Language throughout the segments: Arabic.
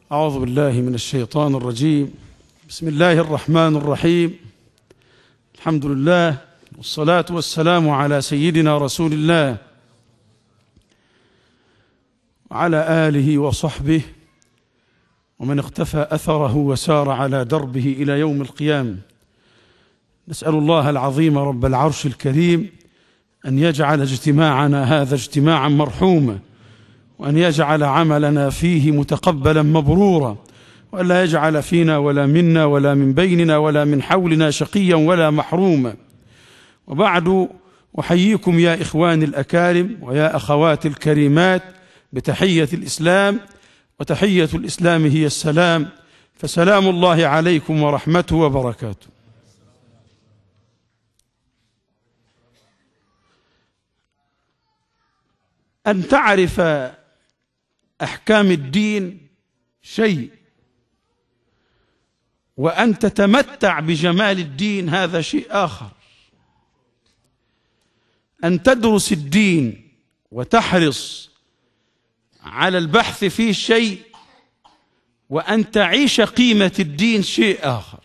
أعوذ بالله من الشيطان الرجيم. بسم الله الرحمن الرحيم. الحمد لله والصلاة والسلام على سيدنا رسول الله وعلى آله وصحبه ومن اقتفى أثره وسار على دربه إلى يوم القيامة. نسأل الله العظيم رب العرش الكريم أن يجعل اجتماعنا هذا اجتماعا مرحوما، وأن يجعل عملنا فيه متقبلا مبرورا، وأن لا يجعل فينا ولا منا ولا من بيننا ولا من حولنا شقيا ولا محروما. وبعد، أحييكم يا إخواني الأكارم ويا أخواتي الكريمات بتحية الإسلام، وتحية الإسلام هي السلام، فسلام الله عليكم ورحمته وبركاته. أن تعرف أحكام الدين شيء، وأن تتمتع بجمال الدين هذا شيء آخر. أن تدرس الدين وتحرص على البحث فيه شيء، وأن تعيش قيمة الدين شيء آخر.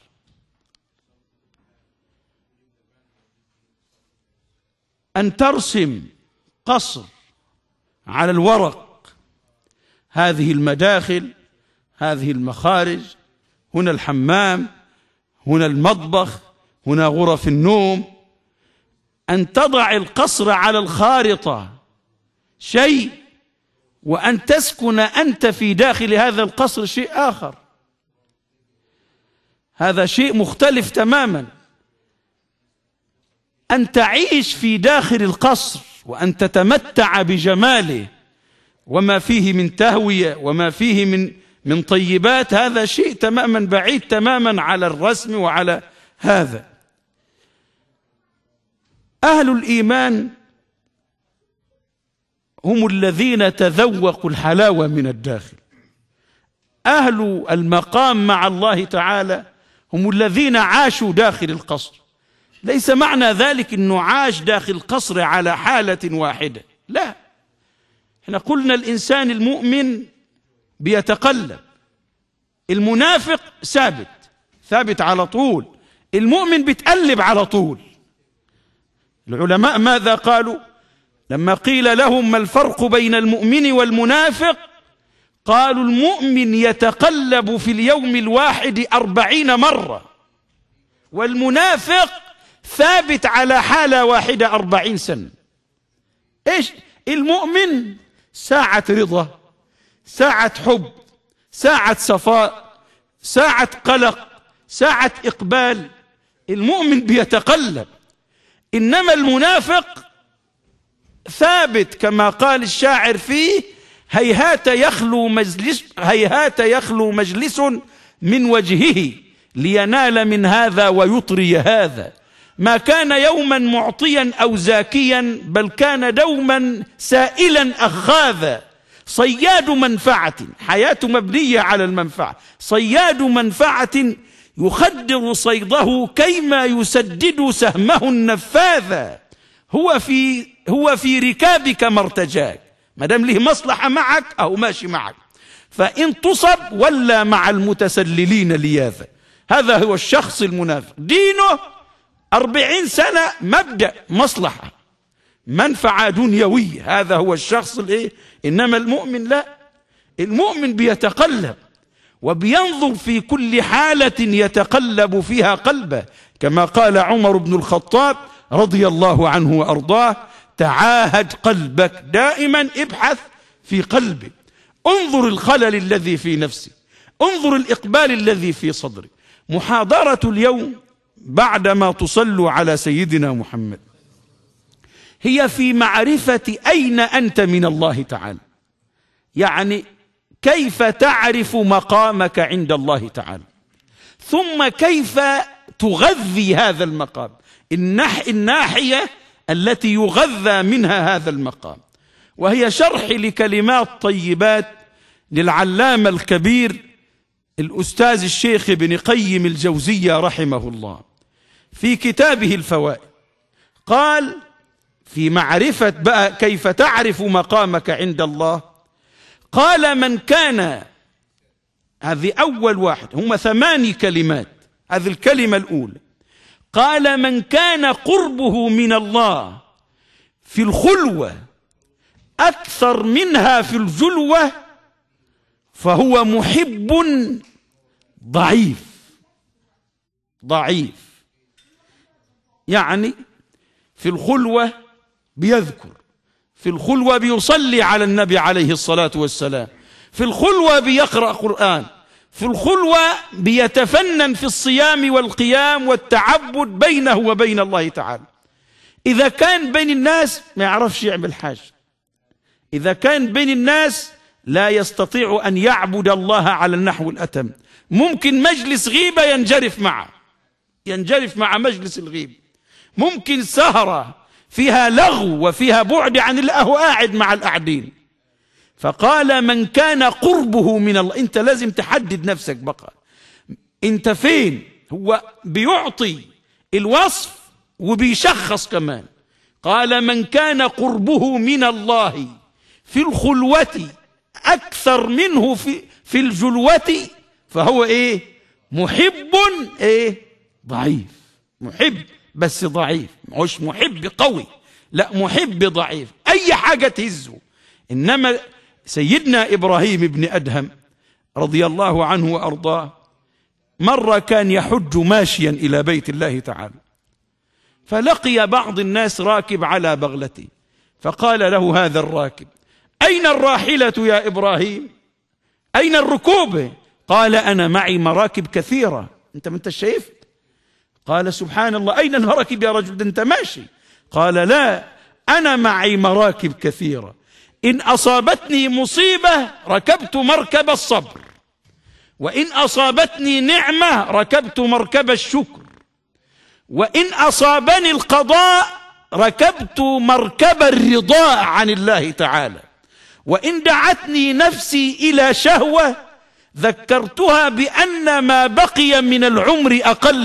أن ترسم قصر على الورق، هذه المداخل، هذه المخارج، هنا الحمام، هنا المطبخ، هنا غرف النوم. أن تضع القصر على الخارطة شيء، وأن تسكن أنت في داخل هذا القصر شيء آخر. هذا شيء مختلف تماما. أن تعيش في داخل القصر وأن تتمتع بجماله وما فيه من تهوية وما فيه من طيبات، هذا شيء تماما بعيد تماما على الرسم وعلى هذا. أهل الإيمان هم الذين تذوقوا الحلاوة من الداخل. أهل المقام مع الله تعالى هم الذين عاشوا داخل القصر. ليس معنى ذلك أنه عاش داخل القصر على حالة واحدة، لا. احنا قلنا الإنسان المؤمن بيتقلب، المنافق ثابت على طول، المؤمن بيتقلب على طول. العلماء ماذا قالوا لما قيل لهم ما الفرق بين المؤمن والمنافق؟ قالوا المؤمن يتقلب في اليوم الواحد 40 مرة، والمنافق ثابت على حالة واحدة 40 سنة. إيش؟ المؤمن ساعة رضا، ساعة حب، ساعة صفاء، ساعة قلق، ساعة إقبال. المؤمن بيتقلب. إنما المنافق ثابت كما قال الشاعر فيه: هيهات يخلو مجلس من وجهه لينال من هذا ويطري هذا. ما كان يوما معطيا أو زاكيا، بل كان دوما سائلا أخاذا. صياد منفعة، حياته مبنية على المنفعة. صياد منفعة يخدر صيده كيما يسدد سهمه النفاذا. هو في ركابك مرتجاك، ما دام له مصلحة معك أو ماشي معك، فإن تصب ولا مع المتسللين لياذا. هذا هو الشخص المنافق. دينه 40 سنة مبدأ مصلحة، منفعة دنيوية. هذا هو الشخص إنما المؤمن لا. المؤمن بيتقلب وبينظر في كل حالة يتقلب فيها قلبه، كما قال عمر بن الخطاب رضي الله عنه وأرضاه: تعاهد قلبك، دائما ابحث في قلبك، انظر الخلل الذي في نفسك، انظر الإقبال الذي في صدرك. محاضرة اليوم بعدما تصلوا على سيدنا محمد هي في معرفة أين أنت من الله تعالى، يعني كيف تعرف مقامك عند الله تعالى، ثم كيف تغذي هذا المقام، الناحية التي يغذى منها هذا المقام. وهي شرح لكلمات طيبات للعلامة الكبير الأستاذ الشيخ ابن قيم الجوزية رحمه الله في كتابه الفوائد. قال في معرفة بقى كيف تعرف مقامك عند الله، قال: من كان هذه أول واحد، هم 8 كلمات. هذه الكلمة الأولى، قال من كان قربه من الله في الخلوة أكثر منها في الجلوة فهو محب ضعيف. ضعيف يعني في الخلوة بيذكر، في الخلوة بيصلي على النبي عليه الصلاة والسلام، في الخلوة بيقرأ قرآن، في الخلوة بيتفنن في الصيام والقيام والتعبد بينه وبين الله تعالى. إذا كان بين الناس ما يعرفش يعمل حاجة، إذا كان بين الناس لا يستطيع أن يعبد الله على النحو الأتم. ممكن مجلس غيبة ينجرف مع مجلس الغيبة، ممكن سهرة فيها لغو وفيها بعد عن الله قاعد مع القاعدين. فقال من كان قربه من الله، انت لازم تحدد نفسك بقى انت فين. هو بيعطي الوصف وبيشخص كمان. قال من كان قربه من الله في الخلوة أكثر منه في الجلوة فهو ايه؟ محب ايه؟ ضعيف. محب بس ضعيف، مش محب قوي، لا محب ضعيف، اي حاجة تهزه. انما سيدنا إبراهيم بن أدهم رضي الله عنه وأرضاه مرة كان يحج ماشيا إلى بيت الله تعالى، فلقي بعض الناس راكب على بغلته، فقال له هذا الراكب: أين الراحلة يا إبراهيم؟ أين الركوب؟ قال: أنا معي مراكب كثيرة. أنت ما أنت شايف؟ قال: سبحان الله، أين المراكب يا رجل؟ أنت ماشي. قال: لا، أنا معي مراكب كثيرة، إن أصابتني مصيبة ركبت مركب الصبر، وإن أصابتني نعمة ركبت مركب الشكر، وإن أصابني القضاء ركبت مركب الرضا عن الله تعالى، وإن دعتني نفسي إلى شهوة ذكرتها بأن ما بقي من العمر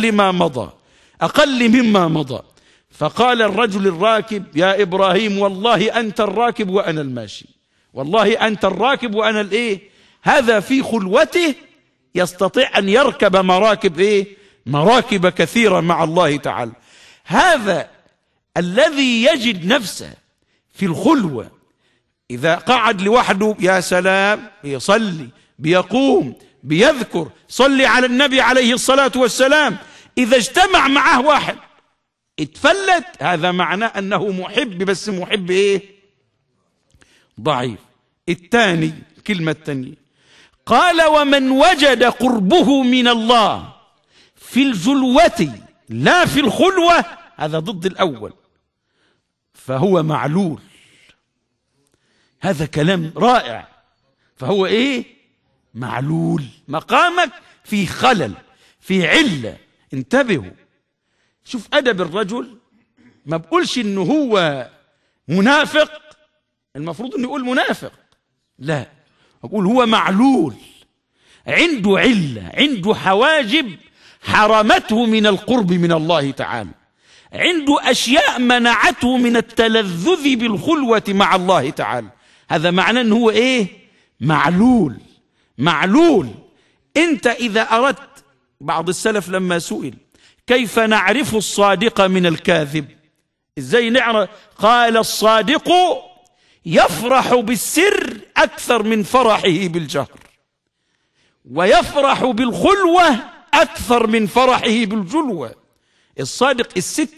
أقل مما مضى. فقال الرجل الراكب: يا إبراهيم، والله أنت الراكب وأنا الماشي، والله أنت الراكب وأنا الإيه. هذا في خلوته يستطيع أن يركب مراكب إيه؟ مراكب كثيرة مع الله تعالى. هذا الذي يجد نفسه في الخلوة إذا قعد لوحده يا سلام، يصلي، بيقوم، بيذكر، صلي على النبي عليه الصلاة والسلام. إذا اجتمع معه واحد اتفلت، هذا معناه أنه محب، بس محب إيه؟ ضعيف. الثاني، كلمة الثانية، قال: ومن وجد قربه من الله في الجلوة لا في الخلوة، هذا ضد الأول، فهو معلول. هذا كلام رائع. فهو إيه؟ معلول. مقامك في خلل، في علة. انتبهوا، شوف أدب الرجل. ما بقولش إنه هو منافق، المفروض إنه يقول منافق، لا، أقول هو معلول، عنده علة، عنده حواجب حرمته من القرب من الله تعالى، عنده أشياء منعته من التلذذ بالخلوة مع الله تعالى. هذا معناه أنه هو إيه؟ معلول. معلول. أنت إذا أردت، بعض السلف لما سئل كيف نعرف الصادق من الكاذب، إزاي نعرف؟ قال: الصادق يفرح بالسر أكثر من فرحه بالجهر، ويفرح بالخلوة أكثر من فرحه بالجلوة. الصادق،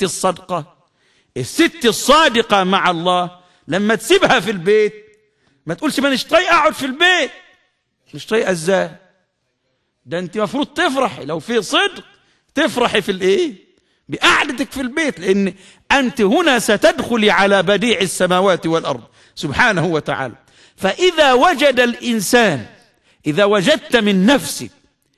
الست الصادقة مع الله لما تسيبها في البيت ما تقولش ما مش طايقة أقعد في البيت. مش طايقة إزاي؟ ده أنت مفروض تفرحي، لو في صدق تفرحي في الإيه؟ بقعدتك في البيت، لأن أنت هنا ستدخلي على بديع السماوات والأرض سبحانه وتعالى. فإذا وجد الإنسان، إذا وجدت من نفسك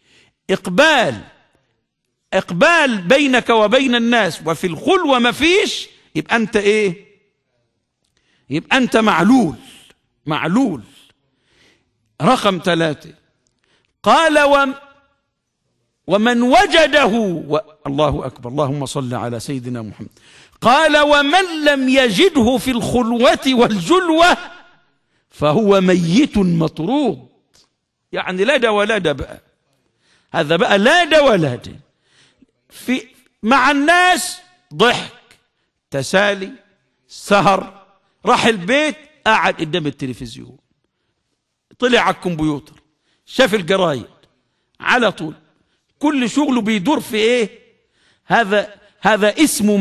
إقبال بينك وبين الناس وفي الخلوة ما فيش، يبقى أنت إيه؟ يبقى أنت معلول. رقم 3، قال: ومن وجده الله أكبر، اللهم صل على سيدنا محمد. قال: ومن لم يجده في الخلوة والجلوة فهو ميت مطرود. يعني لا ده ولا ده بقى، هذا بقى لا ده ولا ده. مع الناس ضحك، تسالي، سهر، راح البيت قاعد قدام التلفزيون، طلع على الكمبيوتر، شاف الجرايد على طول، كل شغله بيدور في ايه؟ هذا اسمه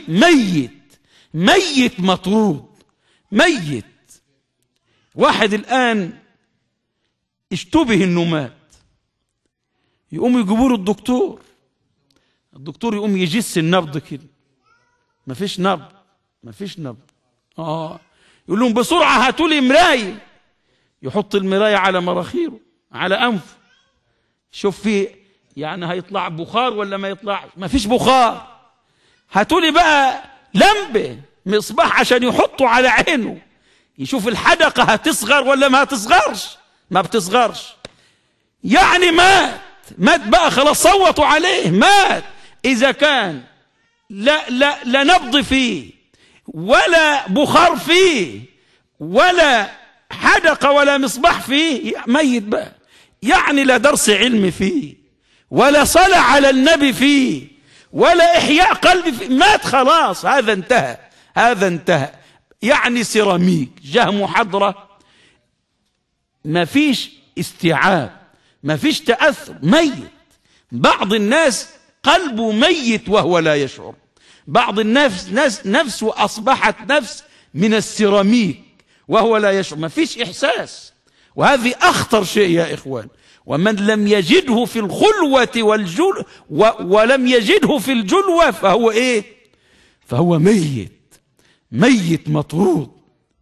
ميت مطرود، ميت. واحد الآن اشتبه انه مات، يقوم يجيبوا له الدكتور يقوم يجس النبض كده، مفيش نبض. يقول لهم بسرعة هاتوا لي مراية، يحط المراية على مراخيره، على أنفه، شوف فيه يعني هيطلع بخار ولا ما يطلعش، مفيش بخار. هاتوا لي بقى لمبة مصباح عشان يحطوا على عينه، يشوف الحدقة هتصغر ولا ما هتصغرش، ما بتصغرش. يعني مات بقى خلاص، صوتوا عليه، مات. إذا كان لا نبض فيه ولا بخار فيه ولا حدقة ولا مصباح فيه، ميت بقى. يعني لا درس علم فيه ولا صلاة على النبي فيه ولا إحياء قلب فيه، مات خلاص، هذا انتهى. يعني سيراميك جه محاضرة، ما فيش استيعاب، ما فيش تأثر، ميت. بعض الناس قلبه ميت وهو لا يشعر، بعض الناس نفسه أصبحت نفس من السيراميك وهو لا يشعر، ما فيش إحساس. وهذه أخطر شيء يا إخوان. ومن لم يجده في الخلوة ولم يجده في الجلوة فهو إيه؟ فهو ميت مطرود.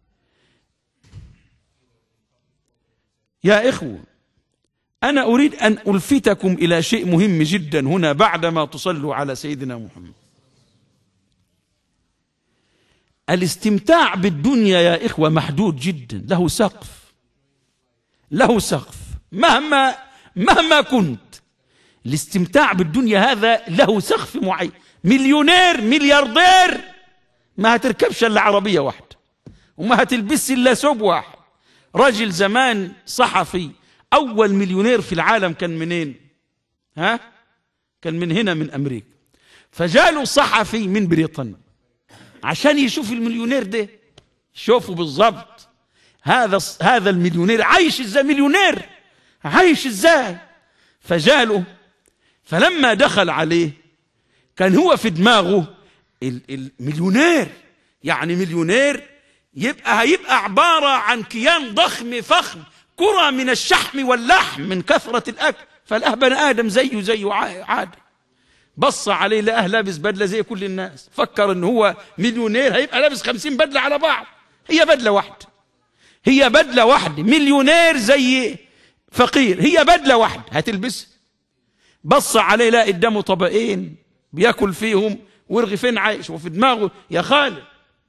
يا إخوة، أنا أريد أن ألفتكم إلى شيء مهم جدا هنا بعدما تصلوا على سيدنا محمد. الاستمتاع بالدنيا يا إخوة محدود جدا، له سقف مهما كنت. الاستمتاع بالدنيا هذا له سقف معين. مليونير ملياردير ما هتركبش إلا عربية واحدة وما هتلبس إلا ثوب واحد. رجل زمان صحفي، أول مليونير في العالم كان منين؟ كان من هنا، من أمريكا. فجاله صحفي من بريطانيا عشان يشوف المليونير ده، شوفوا بالضبط هذا المليونير عايش ازاي، مليونير عايش ازاي. فجاله، فلما دخل عليه كان هو في دماغه المليونير، يعني مليونير هيبقى عبارة عن كيان ضخم فخم، كرة من الشحم واللحم من كثرة الأكل، فلقاه بني آدم زيه عادي. بص عليه لقاه لابس بدلة زي كل الناس، فكر إن هو مليونير هيبقى لابس 50 بدلة على بعض. هي بدلة واحدة، مليونير زي فقير، هي بدلة واحدة هتلبسها. بص عليه لقى قدامه طبقين بياكل فيهم ورغيفين عيش، وفي دماغه يا خالد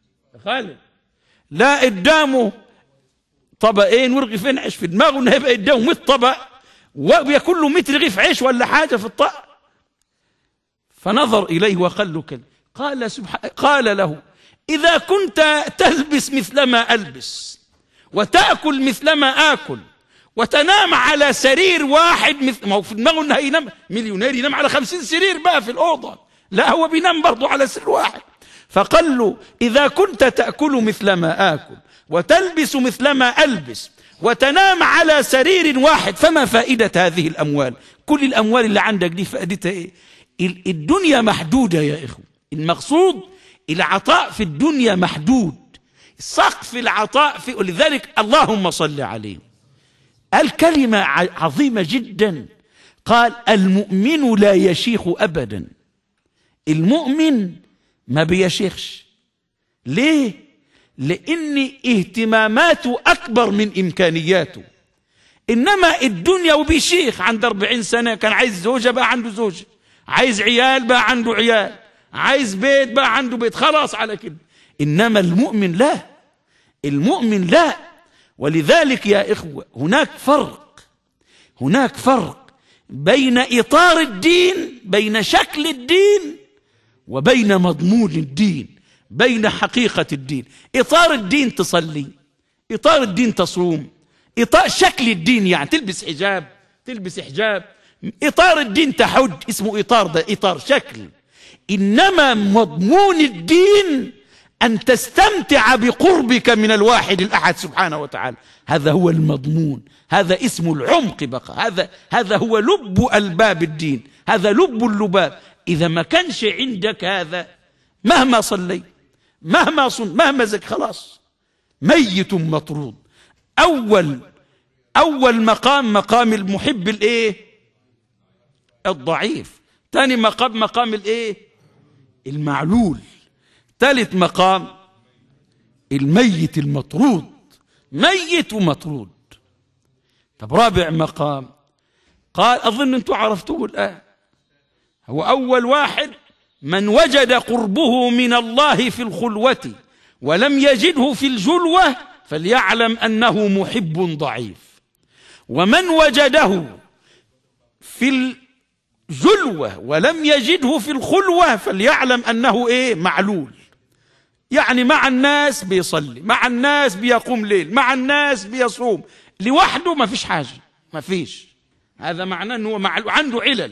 لا قدامه طبقين ورغيفين عيش، في دماغه انه هيبقى قدامه 100 طبق وبياكل له 100 رغيف عيش ولا حاجه في الطبق. فنظر اليه وقال له كلمه، قال له: اذا كنت تلبس مثلما البس وتاكل مثلما اكل وتنام على سرير واحد، ما هو في دماغه انه هينام مليونير ينام على 50 سرير بقى في الاوضه، لا هو بينام برضه على سرير واحد. فقال له: اذا كنت تاكل مثلما اكل وتلبس مثلما البس وتنام على سرير واحد فما فائده هذه الاموال؟ كل الاموال اللي عندك دي فائدتها ايه؟ الدنيا محدوده يا اخوه. المقصود العطاء في الدنيا محدود، سقف العطاء ولذلك اللهم صل عليه قال كلمة عظيمة جدا، قال: المؤمن لا يشيخ أبدا. المؤمن ما بيشيخش. ليه؟ لأن اهتماماته أكبر من إمكانياته. إنما الدنيا وبيشيخ، عند 40 سنة كان عايز زوجة بقى عنده زوجة، عايز عيال بقى عنده عيال، عايز بيت بقى عنده بيت، خلاص على كده. إنما المؤمن لا. ولذلك يا إخوة هناك فرق بين إطار الدين، بين شكل الدين، وبين مضمون الدين، بين حقيقة الدين. إطار الدين تصلي، إطار الدين تصوم، إطار شكل الدين، يعني تلبس حجاب، إطار الدين تحج، اسمه إطار، ده إطار شكل. إنما مضمون الدين أن تستمتع بقربك من الواحد الأحد سبحانه وتعالى، هذا هو المضمون، هذا اسم العمق بقى، هذا هو لب ألباب الدين، هذا لب اللباب. إذا ما كانش عندك هذا، مهما صليت، مهما صمت، مهما زك، خلاص ميت مطرود. أول مقام المحب الإيه؟ الضعيف. ثاني مقام الإيه؟ المعلول. ثالث مقام الميت المطرود، ميت ومطرود. طب رابع مقام، قال أظن أنتم عرفتوه الآن، هو أول واحد: من وجد قربه من الله في الخلوة ولم يجده في الجلوة فليعلم أنه محب ضعيف، ومن وجده في الجلوة ولم يجده في الخلوة فليعلم أنه إيه؟ معلول. يعني مع الناس بيصلي، مع الناس بيقوم ليل، مع الناس بيصوم، لوحده ما فيش حاجة، ما فيش. هذا معناه أنه عنده علل.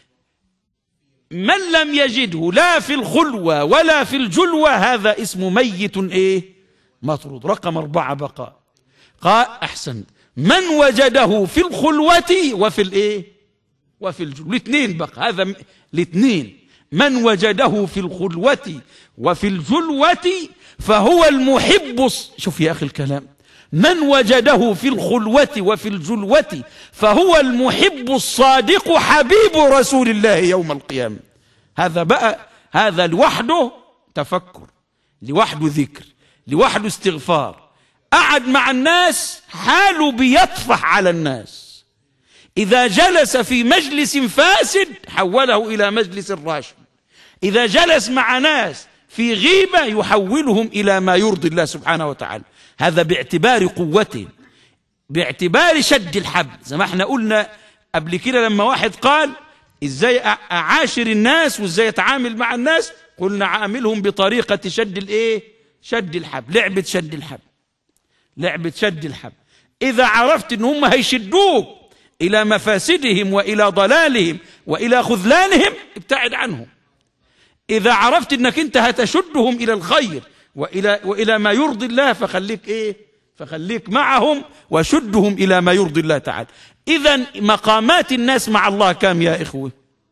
من لم يجده لا في الخلوة ولا في الجلوة هذا اسمه ميت إيه؟ مطرود. رقم 4 بقى، قال أحسن: من وجده في الخلوة وفي الإيه؟ وفي الجلوة. الاثنين بقى، هذا الاثنين، من وجده في الخلوة وفي الجلوة فهو المحب. شوف يا أخي الكلام، من وجده في الخلوة وفي الجلوة فهو المحب الصادق حبيب رسول الله يوم القيامة. هذا بقى، هذا لوحده تفكر، لوحده ذكر، لوحده استغفار. قعد مع الناس حاله بيطفح على الناس. إذا جلس في مجلس فاسد حوله إلى مجلس راشد، إذا جلس مع ناس في غيبة يحولهم إلى ما يرضي الله سبحانه وتعالى. هذا باعتبار قوته، باعتبار شد الحبل. زي ما احنا قلنا قبل كده لما واحد قال ازاي اعاشر الناس وازاي اتعامل مع الناس، قلنا عاملهم بطريقة شد الايه؟ شد الحبل، لعبة شد الحبل، لعبة شد الحبل. إذا عرفت ان هم هيشدوك إلى مفاسدهم وإلى ضلالهم وإلى خذلانهم ابتعد عنهم. إذا عرفت أنك أنت هتشدهم إلى الخير وإلى ما يرضي الله فخليك إيه؟ فخليك معهم وشدهم إلى ما يرضي الله تعالى. إذن مقامات الناس مع الله كم يا إخوة؟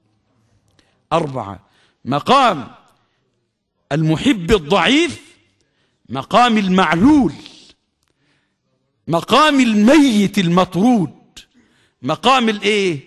4. مقام المحب الضعيف، مقام المعلول، مقام الميت المطرود، مقام الايه؟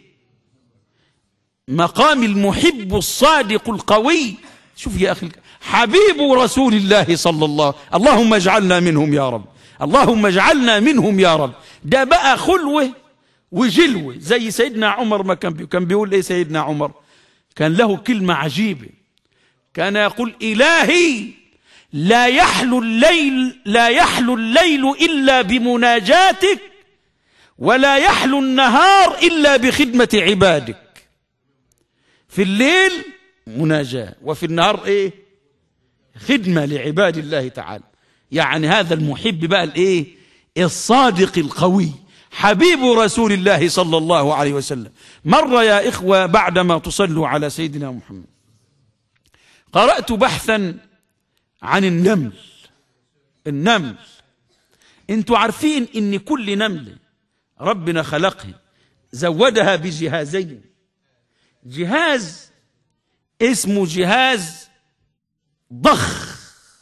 مقام المحب الصادق القوي. شوف يا اخي، حبيب رسول الله صلى الله، اللهم اجعلنا منهم يا رب، اللهم اجعلنا منهم يا رب. ده بقى خلوه وجلوه. زي سيدنا عمر ما كان بيقول ايه؟ سيدنا عمر كان له كلمة عجيبة، كان يقول: إلهي لا يحلو الليل إلا بمناجاتك، ولا يحلو النهار إلا بخدمة عبادك. في الليل مناجاة، وفي النهار إيه؟ خدمة لعباد الله تعالى. يعني هذا المحب بقى الإيه؟ الصادق القوي، حبيب رسول الله صلى الله عليه وسلم. مرة يا إخوة بعدما تصلوا على سيدنا محمد قرأت بحثا عن النمل. انتوا عارفين ان كل نملة ربنا خلقها زودها بجهازين، جهاز اسمه جهاز ضخ،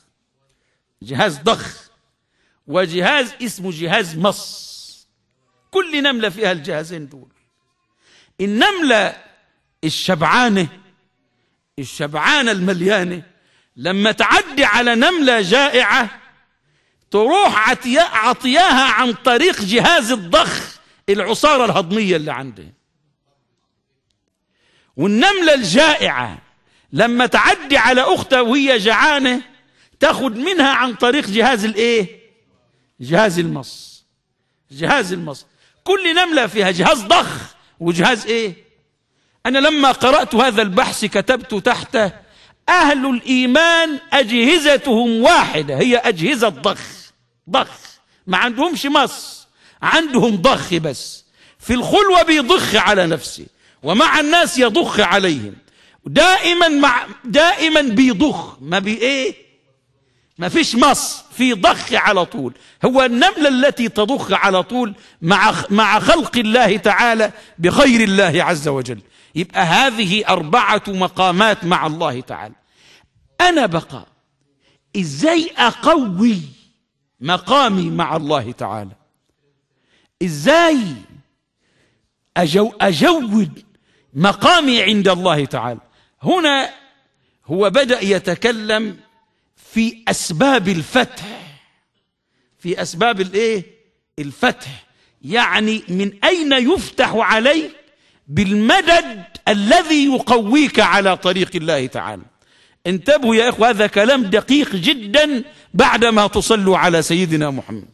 وجهاز اسمه جهاز مص. كل نملة فيها الجهازين دول. النملة الشبعانة المليانة لما تعدي على نملة جائعة تروح عطياها عن طريق جهاز الضخ العصارة الهضمية اللي عندها. والنملة الجائعة لما تعدي على أختها وهي جعانة تاخد منها عن طريق جهاز الايه؟ جهاز المص. كل نملة فيها جهاز ضخ وجهاز ايه؟ أنا لما قرأت هذا البحث كتبت تحته: أهل الإيمان أجهزتهم واحدة، هي أجهزة ضخ، ما عندهمش مص، عندهم ضخ، بس في الخلوة بيضخ على نفسه، ومع الناس يضخ عليهم دائما بيضخ، ما فيش مص، في ضخ على طول. هو النملة التي تضخ على طول مع خلق الله تعالى بخير الله عز وجل. يبقى هذه 4 مقامات مع الله تعالى. أنا بقى إزاي أقوي مقامي مع الله تعالى؟ إزاي أجود مقامي عند الله تعالى؟ هنا هو بدأ يتكلم في أسباب الفتح، في أسباب الفتح، يعني من أين يفتح عليك بالمدد الذي يقويك على طريق الله تعالى. انتبهوا يا إخوة، هذا كلام دقيق جدا بعدما تصلوا على سيدنا محمد.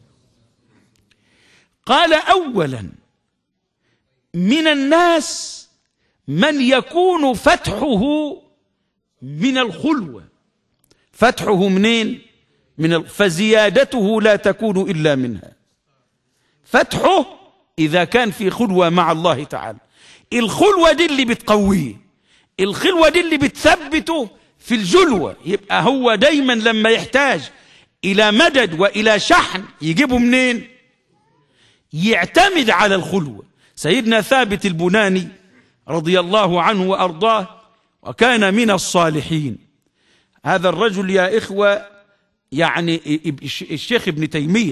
قال: أولا من الناس من يكون فتحه من الخلوة. فتحه منين؟ فزيادته لا تكون إلا منها. فتحه إذا كان في خلوة مع الله تعالى. الخلوة دي اللي بتقويه، الخلوة دي اللي بتثبته في الجلوة. يبقى هو دايما لما يحتاج إلى مدد وإلى شحن يجيبه منين؟ يعتمد على الخلوة. سيدنا ثابت البناني رضي الله عنه وأرضاه وكان من الصالحين. هذا الرجل يا إخوة يعني الشيخ ابن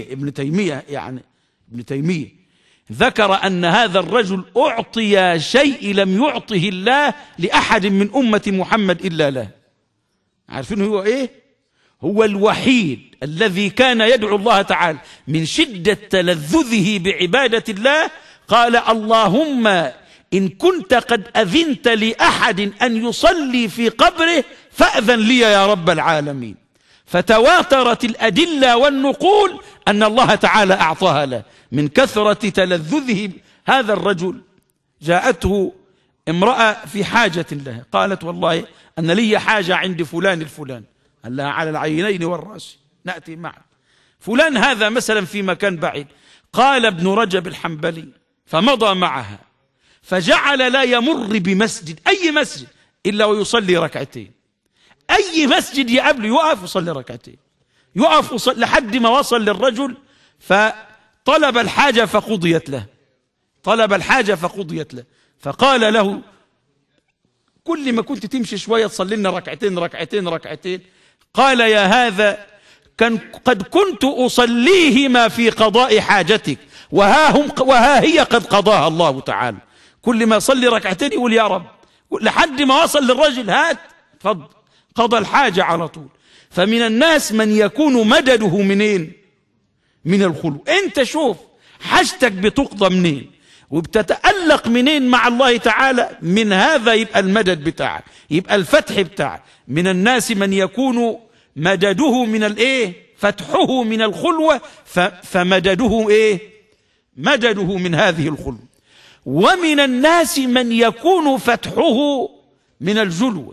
تيمية ذكر أن هذا الرجل أعطي شيء لم يعطه الله لأحد من أمة محمد إلا له. عارفين هو إيه؟ هو الوحيد الذي كان يدعو الله تعالى من شدة تلذذه بعبادة الله، قال: اللهم إن كنت قد أذنت لأحد أن يصلي في قبره فأذن لي يا رب العالمين. فتواترت الأدلة والنقول أن الله تعالى أعطاها له من كثرة تلذذه. هذا الرجل جاءته امرأة في حاجة له، قالت: والله أن لي حاجة عند فلان الفلان، قال لها: على العينين والرأس، نأتي معه. فلان هذا مثلا في مكان بعيد. قال ابن رجب الحنبلي: فمضى معها، فجعل لا يمر بمسجد، أي مسجد، إلا ويصلي ركعتين. أي مسجد يقابله يقف ويصلي ركعتين، يقف وصلي لحد ما وصل للرجل فطلب الحاجة فقضيت له، طلب الحاجة فقضيت له. فقال له: كل ما كنت تمشي شوية تصلي لنا ركعتين ركعتين ركعتين. قال: يا هذا قد كنت أصليهما في قضاء حاجتك، وها هي قد قضاها الله تعالى. كل ما يصلي ركعتين يقول يا رب، لحد ما وصل للرجل هات تفضل، قضى الحاجة على طول. فمن الناس من يكون مدده منين؟ من الخلو. انت شوف حاجتك بتقضى منين وبتتألق منين مع الله تعالى، من هذا يبقى المدد بتاعك، يبقى الفتح بتاعك. من الناس من يكون مدده من فتحه من الخلوة، فمدده مدده من هذه الخلوة. ومن الناس من يكون فتحه من الجلوة.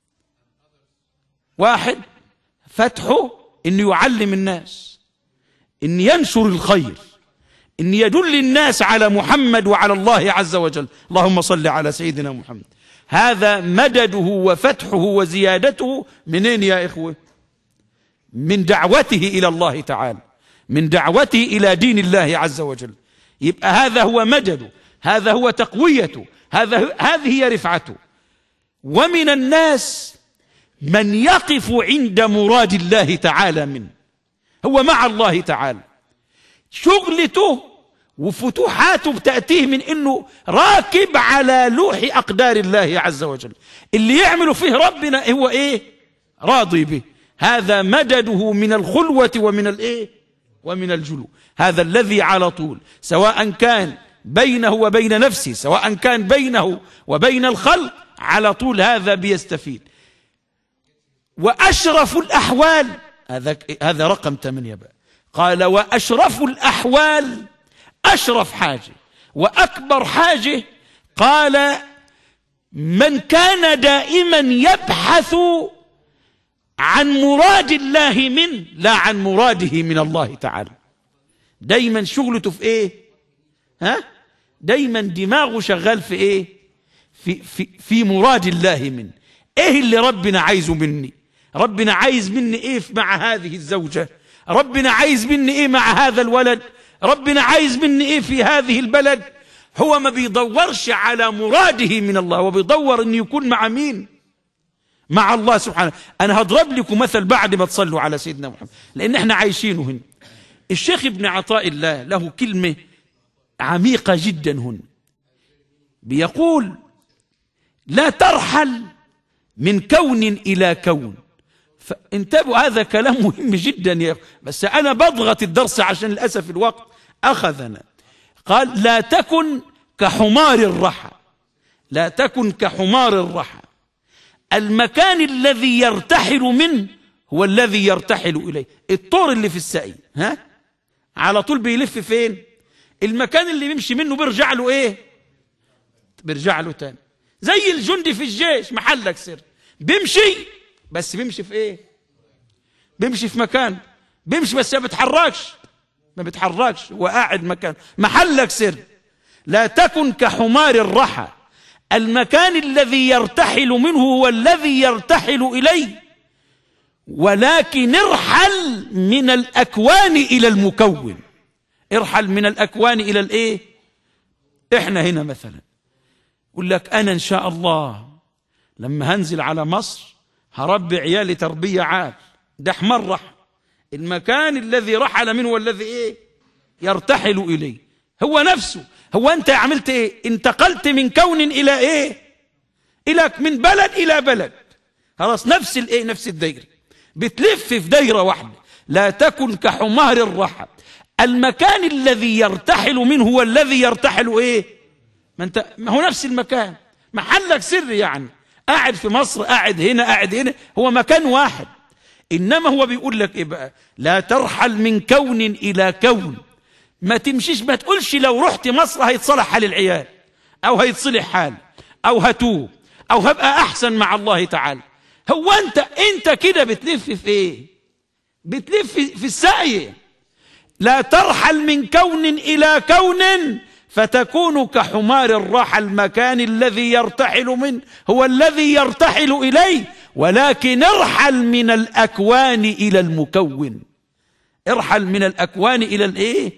واحد فتحه إنه يعلم الناس، إن ينشر الخير، إن يدل الناس على محمد وعلى الله عز وجل. اللهم صل على سيدنا محمد. هذا مدده وفتحه وزيادته منين يا إخوة؟ من دعوته إلى الله تعالى، من دعوته إلى دين الله عز وجل. يبقى هذا هو مدده، هذا هو تقويته، هذه هي رفعته. ومن الناس من يقف عند مراد الله تعالى منه، هو مع الله تعالى، شغلته وفتوحاته بتأتيه من انه راكب على لوح اقدار الله عز وجل. اللي يعمله فيه ربنا هو راضي به. هذا مدده من الخلوة ومن الجلو. هذا الذي على طول سواء كان بينه وبين نفسه، سواء كان بينه وبين الخلق، على طول هذا بيستفيد. وأشرف الأحوال، هذا رقم 8 بقى. قال: وأشرف الأحوال، أشرف حاجة وأكبر حاجة، قال: من كان دائما يبحث عن مراد الله منه لا عن مراده من الله تعالى. دايما شغلته في دايما دماغه شغال في ايه؟ في مراد الله منه. ايه اللي ربنا عايزه مني؟ ربنا عايز مني ايه مع هذه الزوجة؟ ربنا عايز مني ايه مع هذا الولد؟ ربنا عايز مني ايه في هذه البلد؟ هو ما بيدورش على مراده من الله، وبيدور ان يكون مع مين؟ مع الله سبحانه. انا هضرب لكم مثل بعد ما تصلوا على سيدنا محمد، لان احنا عايشينه هنا. الشيخ ابن عطاء الله له كلمة عميقة جدا هنا، بيقول: لا ترحل من كون إلى كون. فانتبهوا، هذا كلام مهم جدا يا أخي، بس أنا بضغط الدرس عشان للأسف الوقت أخذنا. قال: لا تكن كحمار الرحى. لا تكن كحمار الرحى. المكان الذي يرتحل منه هو الذي يرتحل إليه. الطور اللي في السقي على طول بيلف فين؟ المكان اللي بيمشي منه بيرجع له ايه؟ بيرجع له تاني. زي الجندي في الجيش، محلك سر، بيمشي بس بيمشي في ايه؟ بيمشي في مكان، بيمشي بس ما بيتحركش، هو قاعد مكان، محلك سر. لا تكن كحمار الرحى. المكان الذي يرتحل منه هو الذي يرتحل إليه، ولكن ارحل من الأكوان إلى المكون. ارحل من الأكوان إلى الإيه؟ إحنا هنا مثلا يقول لك: أنا إن شاء الله لما هنزل على مصر هربي عيالي تربية عال. ده حمار رحل. المكان الذي رحل منه والذي إيه؟ يرتحل إليه هو نفسه. هو أنت عملت إيه؟ انتقلت من كون إلى إيه؟ من بلد إلى بلد. خلاص، نفس الإيه؟ نفس الدائرة، بتلف في دائرة واحدة. لا تكن كحمار الرحى. المكان الذي يرتحل منه هو الذي يرتحل ايه؟ ما هو نفس المكان، محلك سر يعني. قاعد في مصر، قاعد هنا، هو مكان واحد. انما هو بيقول لك ايه بقى؟ لا ترحل من كون الى كون. ما تمشيش، ما تقولش لو رحت مصر هيتصلح حال العيال، او هيتصلح حال، او هتوب، او هبقى احسن مع الله تعالى. هو انت كده بتلف في ايه؟ بتلف في السعي. لا ترحل من كون إلى كون فتكون كحمار الرحى. المكان الذي يرتحل منه هو الذي يرتحل إليه، ولكن ارحل من الأكوان إلى المكون. ارحل من الأكوان إلى الإيه؟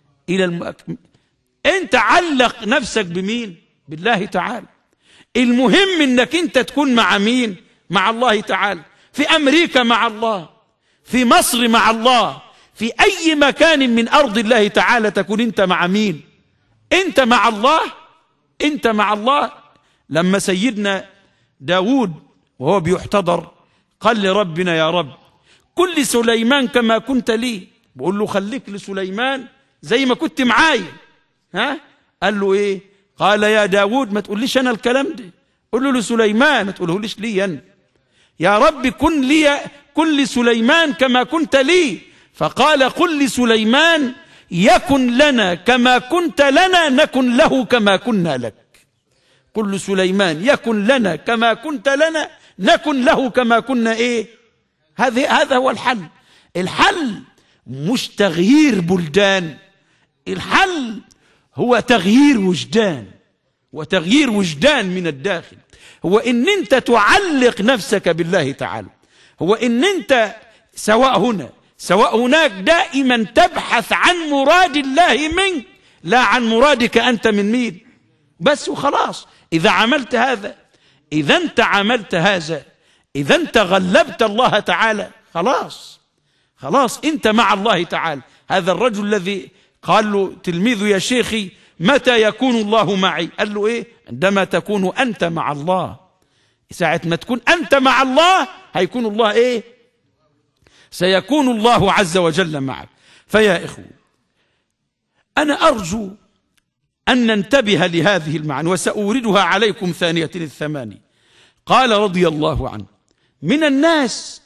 أنت علق نفسك بمين؟ بالله تعالى. المهم أنك أنت تكون مع مين؟ مع الله تعالى. في أمريكا مع الله، في مصر مع الله، في أي مكان من أرض الله تعالى تكون أنت مع مين؟ أنت مع الله. أنت مع الله. لما سيدنا داود وهو بيحتضر قال لربنا: يا رب كن لسليمان كما كنت لي. بقول له: خليك لسليمان زي ما كنت معايا. قال له إيه؟ قال: يا داود ما تقوليش أنا الكلام ده، قل له لسليمان، ما تقولهوليش لي أنا. يا رب كن لسليمان كما كنت لي. فقال: قل لسليمان يكن لنا كما كنت لنا نكن له كما كنا لك. قل لسليمان يكن لنا كما كنت لنا نكن له كما كنا ايه؟ هذا هو الحل. الحل مش تغيير بلدان، الحل هو تغيير وجدان، وتغيير وجدان من الداخل. هو ان انت تعلق نفسك بالله تعالى، هو ان انت سواء هنا سواء هناك دائما تبحث عن مراد الله منك، لا عن مرادك أنت من مين بس وخلاص. إذا عملت هذا، إذا أنت عملت هذا، إذا أنت غلبت الله تعالى، خلاص أنت مع الله تعالى. هذا الرجل الذي قال له تلميذه: يا شيخي متى يكون الله معي؟ قال له إيه؟ عندما تكون أنت مع الله. ساعة ما تكون أنت مع الله هيكون الله إيه؟ سيكون الله عز وجل معك. فيا إخوة، أنا أرجو أن ننتبه لهذه المعنى، وسأوردها عليكم ثانية الثماني. قال رضي الله عنه: من الناس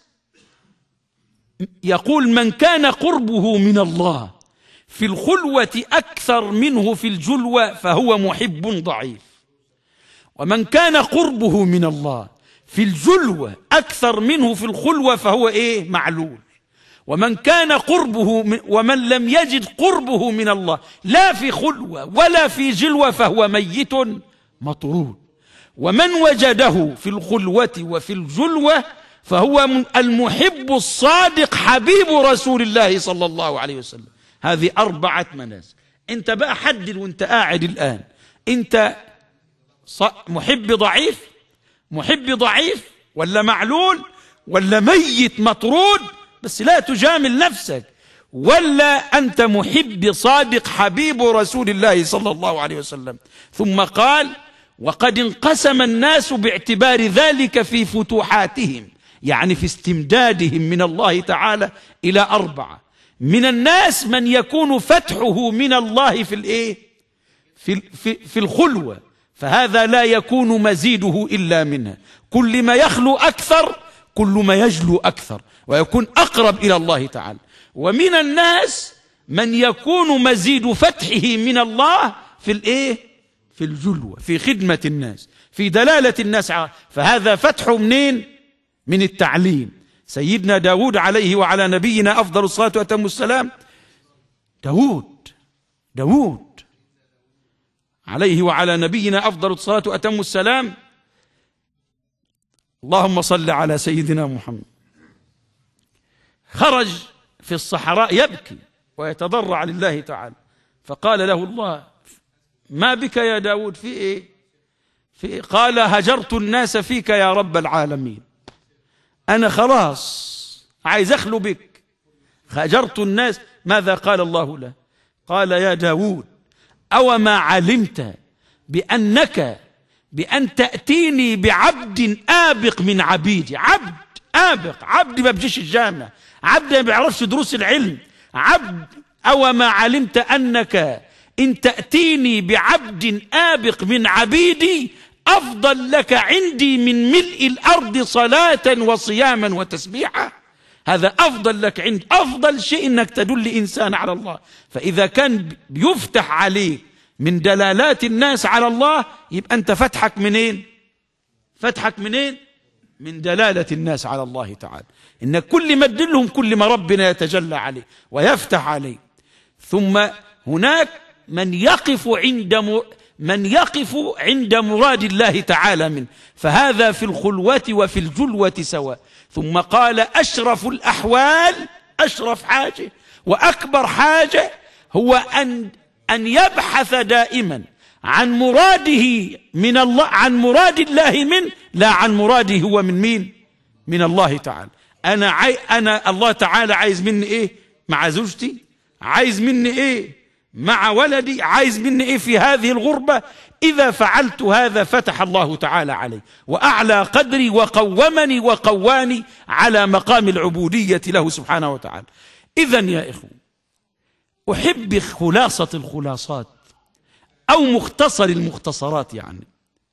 يقول: من كان قربه من الله في الخلوة أكثر منه في الجلوة فهو محب ضعيف، ومن كان قربه من الله في الجلوة أكثر منه في الخلوة فهو إيه؟ معلول. ومن كان قربه ومن لم يجد قربه من الله لا في خلوة ولا في جلوة فهو ميت مطرود، ومن وجده في الخلوة وفي الجلوة فهو المحب الصادق حبيب رسول الله صلى الله عليه وسلم. هذه 4 منازل. انت بقى حدد وانت قاعد الآن، انت محب ضعيف ولا معلول ولا ميت مطرود، بس لا تجامل نفسك، ولا أنت محب صادق حبيب رسول الله صلى الله عليه وسلم. ثم قال: وقد انقسم الناس باعتبار ذلك في فتوحاتهم، يعني في استمدادهم من الله تعالى، إلى 4. من الناس من يكون فتحه من الله في الخلوة، فهذا لا يكون مزيده إلا منها. كل ما يخلو أكثر كل ما يجلو أكثر ويكون أقرب إلى الله تعالى. ومن الناس من يكون مزيد فتحه من الله في الجلوة، في خدمة الناس، في دلالة الناس، فهذا فتحه منين؟ من التعليم. سيدنا داود عليه وعلى نبينا أفضل الصلاة وأتم السلام، داود عليه وعلى نبينا أفضل الصلاة وأتم السلام، اللهم صل على سيدنا محمد، خرج في الصحراء يبكي ويتضرع لله تعالى، فقال له الله: ما بك يا داود؟ في إيه؟ قال: هجرت الناس فيك يا رب العالمين، أنا خلاص عايز أخلو بك، هجرت الناس. ماذا قال الله له؟ قال: يا داود، أو ما علمت بأن تأتيني بعبد آبق من عبيدي. عبد آبق، عبد ما بيجيش الجامع، عبد ما بيعرفش دروس العلم، عبد. أو ما علمت أنك إن تأتيني بعبد آبق من عبيدي أفضل لك عندي من ملء الأرض صلاة وصياما وتسبيحا. هذا أفضل لك، عند أفضل شيء إنك تدل إنسان على الله. فإذا كان يفتح عليه من دلالات الناس على الله، يبقى أنت فتحك منين؟ من دلالة الناس على الله تعالى. إن كل ما تدلهم كل ما ربنا يتجلى عليه ويفتح عليه. ثم هناك من يقف عند مراد الله تعالى منه، فهذا في الخلوة وفي الجلوة سواء. ثم قال: أشرف الأحوال، أشرف حاجة وأكبر حاجة هو أن يبحث دائما عن مراده من الله، عن مراد الله منه، لا عن مراده هو من مين؟ من الله تعالى. أنا الله تعالى عايز مني إيه مع زوجتي؟ عايز مني إيه مع ولدي؟ عايز مني إيه في هذه الغربة؟ إذا فعلت هذا فتح الله تعالى علي وأعلى قدري وقومني وقواني على مقام العبودية له سبحانه وتعالى. إذن يا إخوة، أحب خلاصة الخلاصات أو مختصر المختصرات، يعني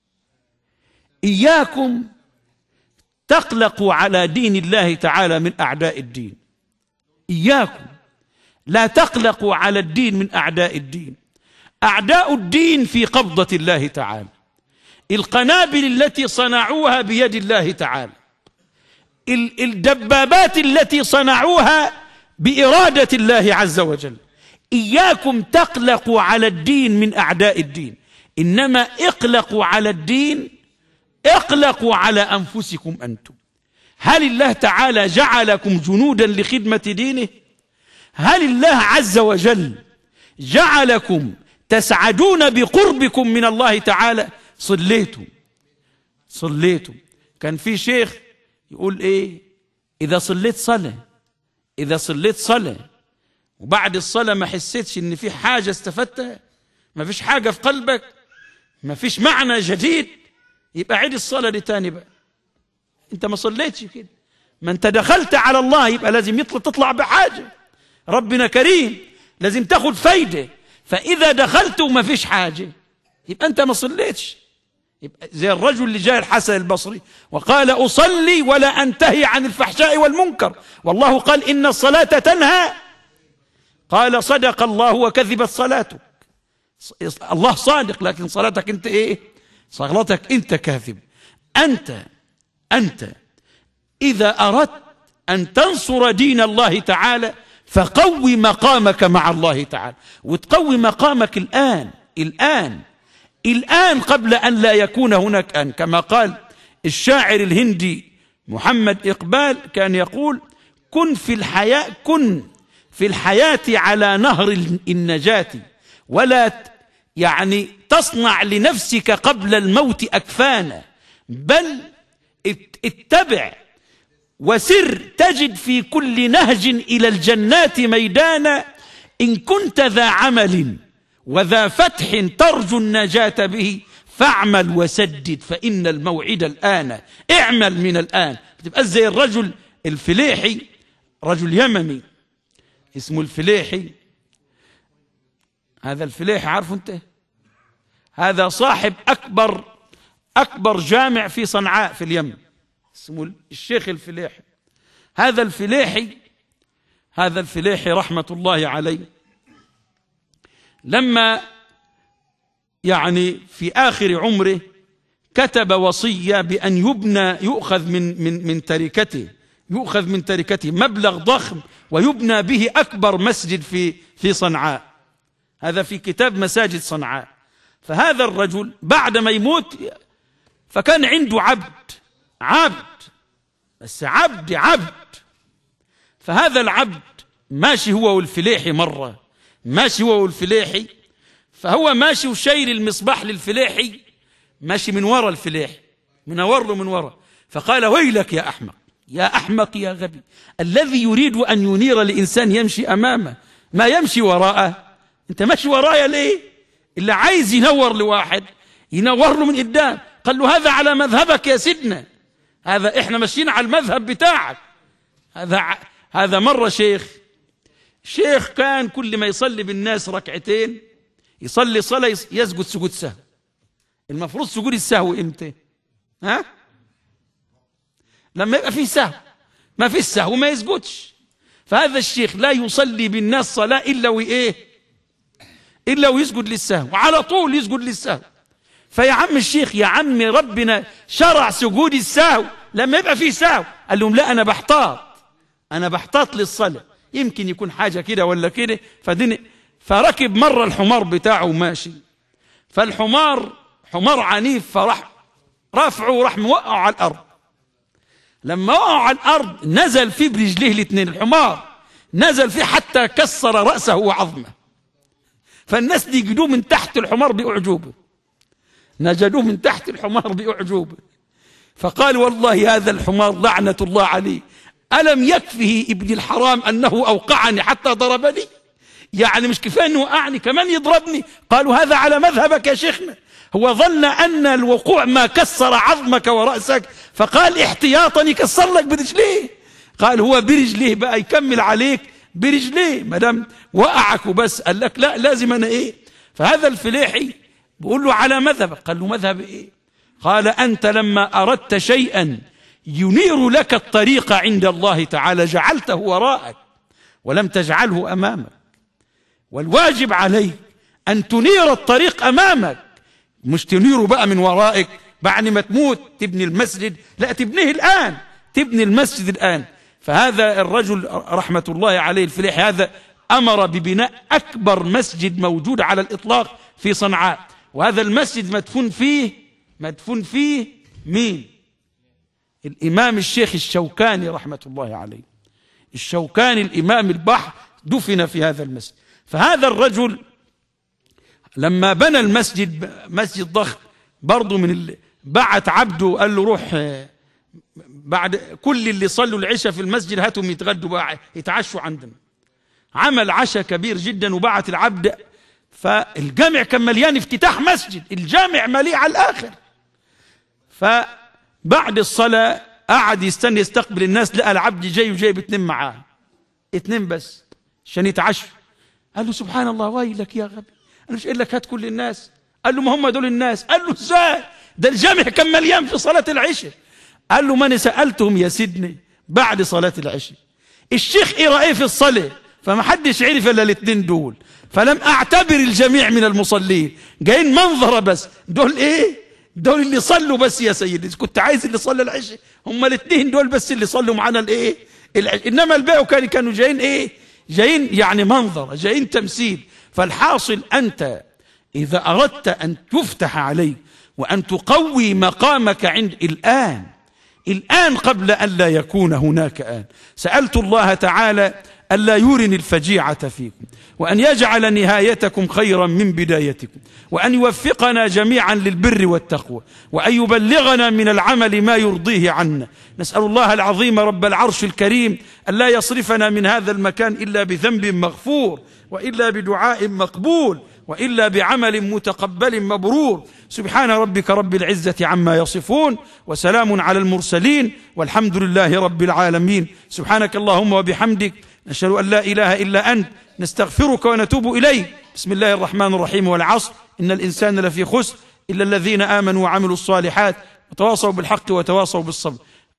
إياكم تقلقوا على دين الله تعالى من أعداء الدين. إياكم لا تقلقوا على الدين من أعداء الدين. أعداء الدين في قبضة الله تعالى. القنابل التي صنعوها بيد الله تعالى، الدبابات التي صنعوها بإرادة الله عز وجل. إياكم تقلقوا على الدين من أعداء الدين، إنما اقلقوا على الدين، اقلقوا على أنفسكم أنتم. هل الله تعالى جعلكم جنودا لخدمة دينه؟ هل الله عز وجل جعلكم تسعدون بقربكم من الله تعالى؟ صليتم. كان في شيخ يقول إيه؟ إذا صليت صلاة وبعد الصلاة ما حسيتش إن في حاجة استفدتها، ما فيش حاجة في قلبك، ما فيش معنى جديد، يبقى عيد الصلاة دي تاني بقى. انت ما صليتش كده. ما انت دخلت على الله يبقى لازم تطلع بحاجة. ربنا كريم، لازم تاخد فايدة. فإذا دخلت وما فيش حاجة يبقى انت ما صليتش. يبقى زي الرجل اللي جاء الحسن البصري وقال: أصلي ولا أنتهي عن الفحشاء والمنكر، والله قال: إن الصلاة تنهى. قال: صدق الله وكذبت صلاتك. الله صادق، لكن صلاتك انت ايه؟ صلاتك انت كاذب. أنت إذا أردت أن تنصر دين الله تعالى فقوي مقامك مع الله تعالى، وتقوي مقامك الآن قبل أن لا يكون هناك أن. كما قال الشاعر الهندي محمد إقبال كان يقول: كن في الحياة على نهر النجاة، ولا يعني تصنع لنفسك قبل الموت أكفانا، بل اتبع وسر تجد في كل نهج إلى الجنات ميدانا، إن كنت ذا عمل وذا فتح ترجو النجاة به، فاعمل وسدد فإن الموعد الآن. اعمل من الآن. بتبقى زي الرجل الفليحي، رجل يمني اسمه الفليحي. هذا الفليحي عارفه انت؟ هذا صاحب أكبر جامع في صنعاء في اليمن، اسمه الشيخ الفليحي. هذا الفليحي رحمة الله عليه لما يعني في آخر عمره كتب وصية بأن يؤخذ من تركته مبلغ ضخم ويبنى به أكبر مسجد في صنعاء. هذا في كتاب مساجد صنعاء. فهذا الرجل بعد ما يموت فكان عنده عبد بس عبد. فهذا العبد ماشي هو والفليحي مرة، فهو ماشي وشايل المصباح للفليحي، ماشي من وراء الفليحي، منور له من وراء. فقال: ويلك يا أحمق يا غبي، الذي يريد أن ينير لإنسان يمشي أمامه ما يمشي وراءه. أنت ماشي ورايا ليه؟ اللي عايز ينور لواحد ينور له من قدام. قال له: هذا على مذهبك يا سيدنا، هذا إحنا ماشيين على المذهب بتاعك. هذا مرة شيخ كان كل ما يصلي بالناس ركعتين، يصلي صلاة يسجد سجود سهو. المفروض سجود السهو امتى؟ لما يبقى فيه سهو. ما فيه سهو ما يسجدش. فهذا الشيخ لا يصلي بالناس صلاة إلا ويسجد للسهو، وعلى طول يسجد للسهو. فيا عم الشيخ، يا عم ربنا شرع سجود السهو لما يبقى فيه سهو. قال لهم: لا، أنا بحتاط للصلاة، يمكن يكون حاجة كده ولا كده. فركب مرة الحمار بتاعه ماشي، فالحمار حمار عنيف، فراح رافعه وراح موقعه على الأرض. لما وقعه على الأرض نزل فيه برجليه الاثنين، الحمار نزل فيه حتى كسر رأسه وعظمه. فالناس نجدوه من تحت الحمار بأعجوبه، فقال: والله هذا الحمار لعنة الله عليه، ألم يكفه ابن الحرام أنه أوقعني حتى ضربني؟ يعني مش كفاية أنه وقعني كمان يضربني؟ قالوا: هذا على مذهبك يا شيخنا، هو ظن أن الوقوع ما كسر عظمك ورأسك، فقال احتياطا يكسر لك برجليه. قال: هو برجليه بقى يكمل عليك برجليه ما دام وقعك وبس. قال لك: لا، لازم أنا إيه. فهذا الفليحي بيقول له: على مذهبك. قال له: مذهب إيه؟ قال: أنت لما أردت شيئا ينير لك الطريق عند الله تعالى جعلته وراءك ولم تجعله أمامك، والواجب عليك أن تنير الطريق أمامك، مش تنيره بقى من ورائك بعد ما تموت تبني المسجد، لا، تبنيه الآن، تبني المسجد الآن. فهذا الرجل رحمة الله عليه الفليحي هذا أمر ببناء أكبر مسجد موجود على الإطلاق في صنعاء. وهذا المسجد مدفون فيه مين؟ الإمام الشيخ الشوكاني رحمة الله عليه. الشوكاني الإمام البحر دفن في هذا المسجد. فهذا لما بنى المسجد، مسجد ضخم برضه، بعت عبده قال له: روح بعد كل اللي صلوا العشاء في المسجد هاتهم يتغدوا بقى يتعشوا عندنا. عمل عشاء كبير جدا وبعت العبد. فالجامع كان مليان، افتتاح مسجد، الجامع مليء على الآخر. فبعد الصلاة قعد يستقبل الناس، لقى العبد جاي وجايب 2 معاه، 2 بس عشان يتعشوا. قال له: سبحان الله، ويلك يا غبي، أنا مش قايل لك هات كل الناس؟ قال له: ما هم دول الناس. قال له: ازاي؟ ده الجامع كان مليان في صلاة العشاء. قال له: ما أنا سألتهم يا سيدني بعد صلاة العشاء الشيخ إيه رأيه في الصلاة، فما حدش عرف إلا 2 دول، فلم أعتبر الجميع من المصلين، جايين منظرة بس. دول إيه؟ دول اللي صلوا بس يا سيدي، كنت عايز اللي صلى العشاء، هم 2 دول بس اللي صلوا معنا إنما البيع كانوا جايين إيه؟ جايين يعني منظر، جايين تمثيل. فالحاصل أنت إذا أردت أن تفتح عليك وأن تقوي مقامك عند الآن قبل أن لا يكون هناك آن. سألت الله تعالى ألا يورني الفجيعة فيكم، وأن يجعل نهايتكم خيرا من بدايتكم، وأن يوفقنا جميعا للبر والتقوى، وأن يبلغنا من العمل ما يرضيه عنا. نسأل الله العظيم رب العرش الكريم ألا يصرفنا من هذا المكان إلا بذنب مغفور، وإلا بدعاء مقبول، وإلا بعمل متقبل مبرور. سبحان ربك رب العزة عما يصفون، وسلام على المرسلين، والحمد لله رب العالمين. سبحانك اللهم وبحمدك، نشهد أن لا إله إلا أنت، نستغفرك ونتوب إليك. بسم الله الرحمن الرحيم. والعصر إن الإنسان لفي خسر إلا الذين آمنوا وعملوا الصالحات وتواصوا بالحق وتواصوا بالصبر.